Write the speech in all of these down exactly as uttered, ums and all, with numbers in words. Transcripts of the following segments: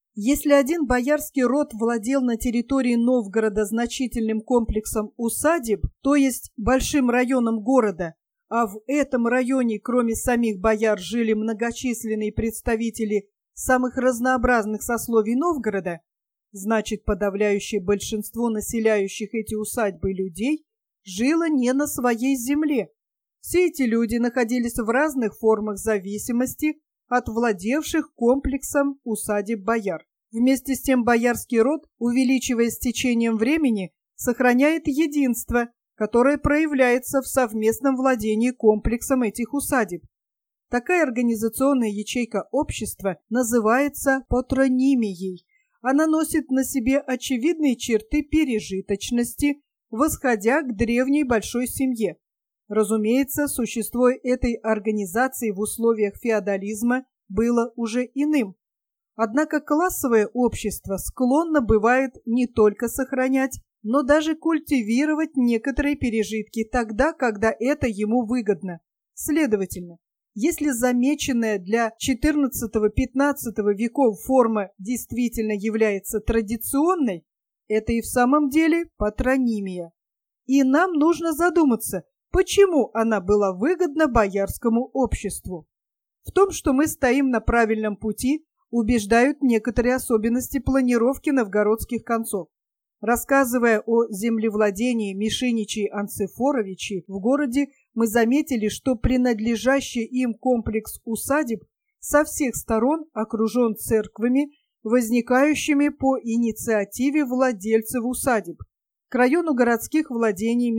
Если один боярский род владел на территории Новгорода значительным комплексом усадеб, то есть большим районом города, а в этом районе, кроме самих бояр, жили многочисленные представители самых разнообразных сословий Новгорода, значит, подавляющее большинство населяющих эти усадьбы людей жило не на своей земле. Все эти люди находились в разных формах зависимости от владевших комплексом усадеб бояр. Вместе с тем боярский род, увеличиваясь с течением времени, сохраняет единство, которое проявляется в совместном владении комплексом этих усадеб. Такая организационная ячейка общества называется патронимией. Она носит на себе очевидные черты пережиточности, восходя к древней большой семье. Разумеется, существо этой организации в условиях феодализма было уже иным. Однако классовое общество склонно бывает не только сохранять, но даже культивировать некоторые пережитки тогда, когда это ему выгодно. Следовательно, если замеченная для четырнадцатого-пятнадцатого веков форма действительно является традиционной, это и в самом деле патронимия. И нам нужно задуматься, почему она была выгодна боярскому обществу. В том, что мы стоим на правильном пути, убеждают некоторые особенности планировки новгородских концов. Рассказывая о землевладении Мишиничей-Анцифоровичей в городе, мы заметили, что принадлежащий им комплекс усадеб со всех сторон окружен церквами, возникающими по инициативе владельцев усадеб. К району городских владений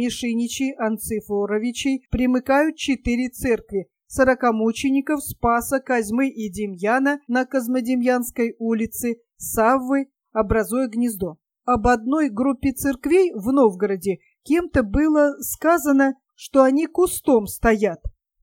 Мишиничей-Анцифоровичей примыкают четыре церкви: Сорокомучеников, Спаса, Козьмы и Демьяна на Козьмодемьянской улице, Саввы, образуя гнездо. Об одной группе церквей в Новгороде кем-то было сказано, что они кустом стоят.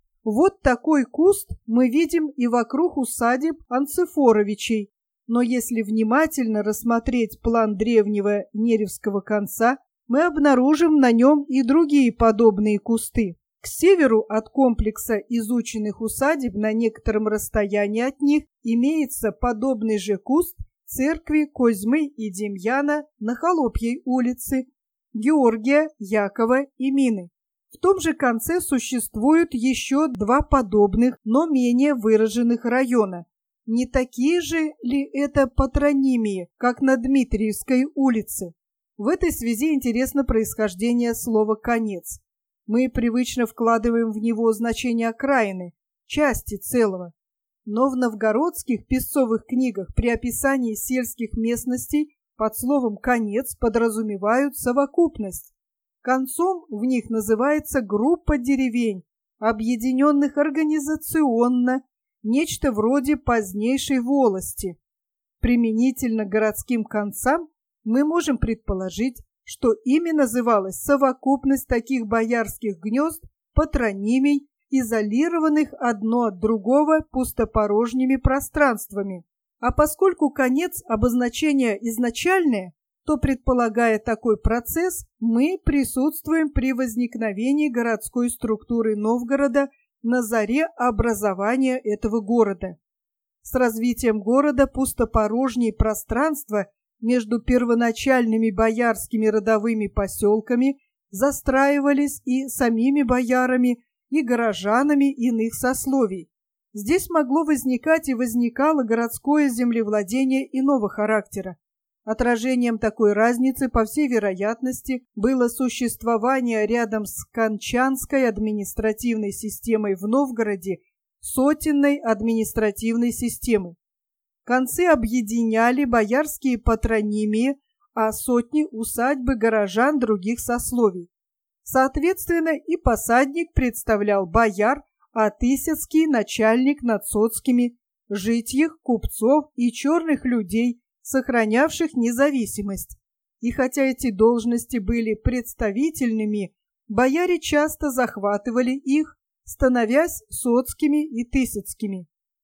Вот такой куст мы видим и вокруг усадеб Анцифоровичей. Но если внимательно рассмотреть план древнего Неревского конца, мы обнаружим на нем и другие подобные кусты. К северу от комплекса изученных усадеб на некотором расстоянии от них имеется подобный же куст церкви Козьмы и Демьяна на Холопьей улице, Георгия, Якова и Мины. В том же конце существуют еще два подобных, но менее выраженных района. Не такие же ли это патронимии, как на Дмитриевской улице? В этой связи интересно происхождение слова «конец». Мы привычно вкладываем в него значение окраины, части целого. Но в новгородских песцовых книгах при описании сельских местностей под словом «конец» подразумевают совокупность. Концом в них называется группа деревень, объединенных организационно, нечто вроде позднейшей волости. Применительно к городским концам мы можем предположить, что ими называлась совокупность таких боярских гнезд, патронимий, изолированных одно от другого пустопорожними пространствами. А поскольку конец обозначение изначальное, то, предполагая такой процесс, мы присутствуем при возникновении городской структуры Новгорода на заре образования этого города. С развитием города пустопорожние пространства между первоначальными боярскими родовыми поселками застраивались и самими боярами, и горожанами иных сословий. Здесь могло возникать и возникало городское землевладение иного характера. Отражением такой разницы, по всей вероятности, было существование рядом с Кончанской административной системой в Новгороде сотенной административной системы. Концы объединяли боярские патронимии, а сотни – усадьбы горожан других сословий. Соответственно, и посадник представлял бояр, а Тысяцкий – начальник над соцкими, житьих, купцов и черных людей, сохранявших независимость. И хотя эти должности были представительными, бояре часто захватывали их, становясь соцкими и тысяцкими.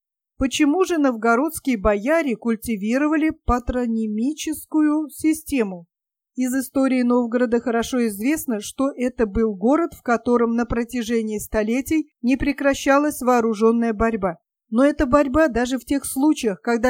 Почему же новгородские бояре культивировали патронимическую систему? Из истории Новгорода хорошо известно, что это был город, в котором на протяжении столетий не прекращалась вооруженная борьба. Но эта борьба даже в тех случаях, когда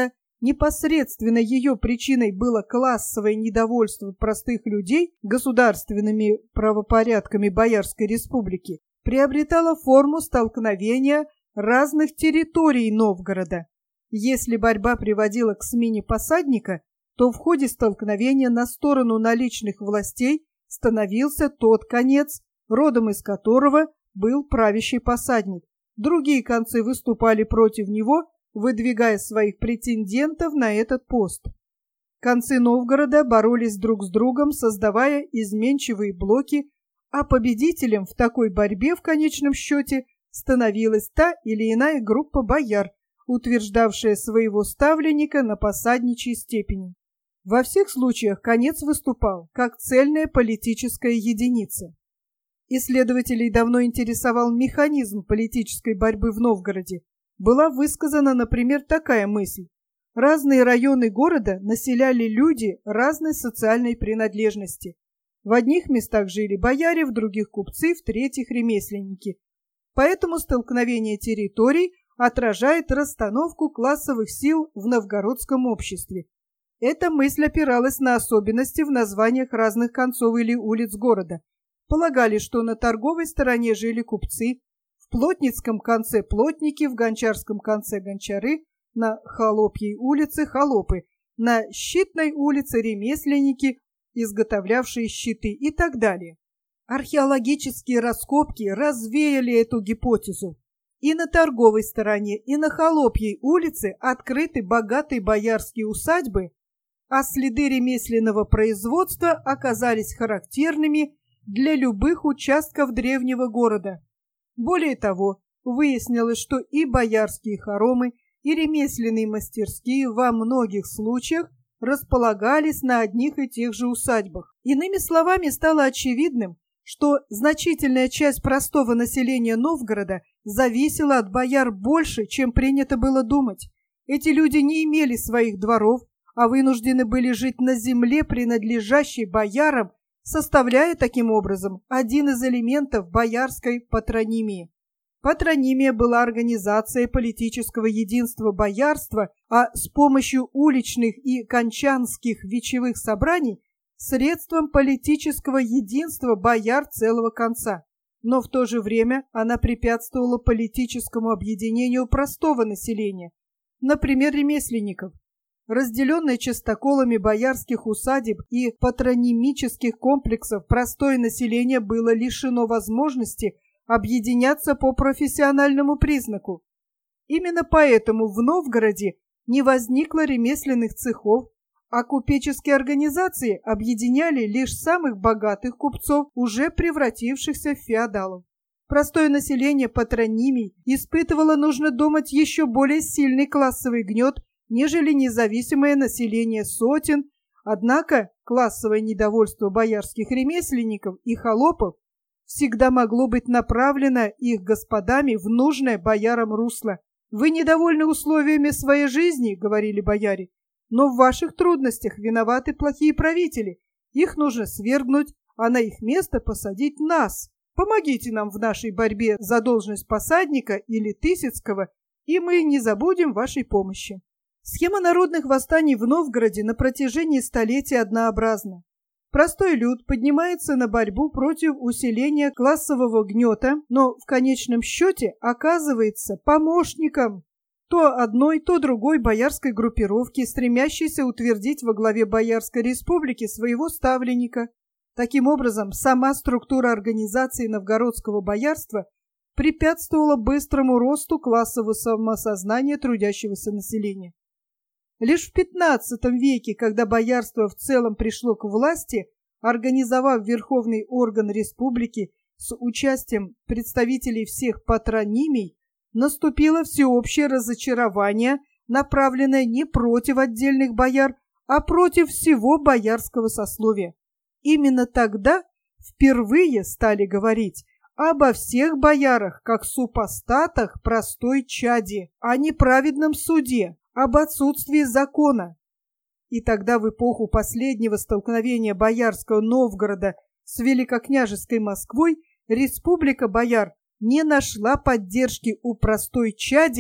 непосредственно ее причиной было классовое недовольство простых людей государственными правопорядками Боярской республики, приобретала форму столкновения разных территорий Новгорода. Если борьба приводила к смене посадника, то в ходе столкновения на сторону наличных властей становился тот конец, родом из которого был правящий посадник. Другие концы выступали против него, выдвигая своих претендентов на этот пост. Концы Новгорода боролись друг с другом, создавая изменчивые блоки, а победителем в такой борьбе в конечном счете становилась та или иная группа бояр, утверждавшая своего ставленника на посадничьей степени. Во всех случаях конец выступал как цельная политическая единица. Исследователей давно интересовал механизм политической борьбы в Новгороде. Была высказана, например, такая мысль. Разные районы города населяли люди разной социальной принадлежности. В одних местах жили бояре, в других купцы, в третьих ремесленники. Поэтому столкновение территорий отражает расстановку классовых сил в новгородском обществе. Эта мысль опиралась на особенности в названиях разных концов или улиц города. Полагали, что на торговой стороне жили купцы, в Плотницком конце плотники, в Гончарском конце гончары, на Холопьей улице холопы, на Щитной улице ремесленники, изготовлявшие щиты и так далее. Археологические раскопки развеяли эту гипотезу. И на торговой стороне, и на Холопьей улице открыты богатые боярские усадьбы, а следы ремесленного производства оказались характерными для любых участков древнего города. Более того, выяснилось, что и боярские хоромы, и ремесленные мастерские во многих случаях располагались на одних и тех же усадьбах. Иными словами, стало очевидным, что значительная часть простого населения Новгорода зависела от бояр больше, чем принято было думать. Эти люди не имели своих дворов, а вынуждены были жить на земле, принадлежащей боярам, составляя таким образом один из элементов боярской патронимии. Патронимия была организацией политического единства боярства, а с помощью уличных и кончанских вечевых собраний средством политического единства бояр целого конца. Но в то же время она препятствовала политическому объединению простого населения, например, ремесленников. Разделенное частоколами боярских усадеб и патронимических комплексов, простое население было лишено возможности объединяться по профессиональному признаку. Именно поэтому в Новгороде не возникло ремесленных цехов, а купеческие организации объединяли лишь самых богатых купцов, уже превратившихся в феодалов. Простое население патронимий испытывало, нужно думать, еще более сильный классовый гнет, нежели независимое население сотен, однако классовое недовольство боярских ремесленников и холопов всегда могло быть направлено их господами в нужное боярам русло. «Вы недовольны условиями своей жизни, — говорили бояре, — но в ваших трудностях виноваты плохие правители. Их нужно свергнуть, а на их место посадить нас. Помогите нам в нашей борьбе за должность посадника или Тысяцкого, и мы не забудем вашей помощи». Схема народных восстаний в Новгороде на протяжении столетий однообразна. Простой люд поднимается на борьбу против усиления классового гнета, но в конечном счете оказывается помощником то одной, то другой боярской группировки, стремящейся утвердить во главе Боярской республики своего ставленника. Таким образом, сама структура организации новгородского боярства препятствовала быстрому росту классового самосознания трудящегося населения. Лишь в пятнадцатом веке, когда боярство в целом пришло к власти, организовав верховный орган республики с участием представителей всех патронимий, наступило всеобщее разочарование, направленное не против отдельных бояр, а против всего боярского сословия. Именно тогда впервые стали говорить обо всех боярах как супостатах простой чади, а не праведном суде, об отсутствии закона. И тогда, в эпоху последнего столкновения боярского Новгорода с великокняжеской Москвой, республика бояр не нашла поддержки у простой чади,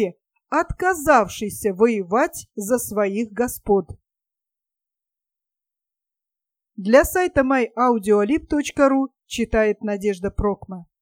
отказавшийся воевать за своих господ. Для сайта май аудиолиб точка ру читает Надежда Прокма.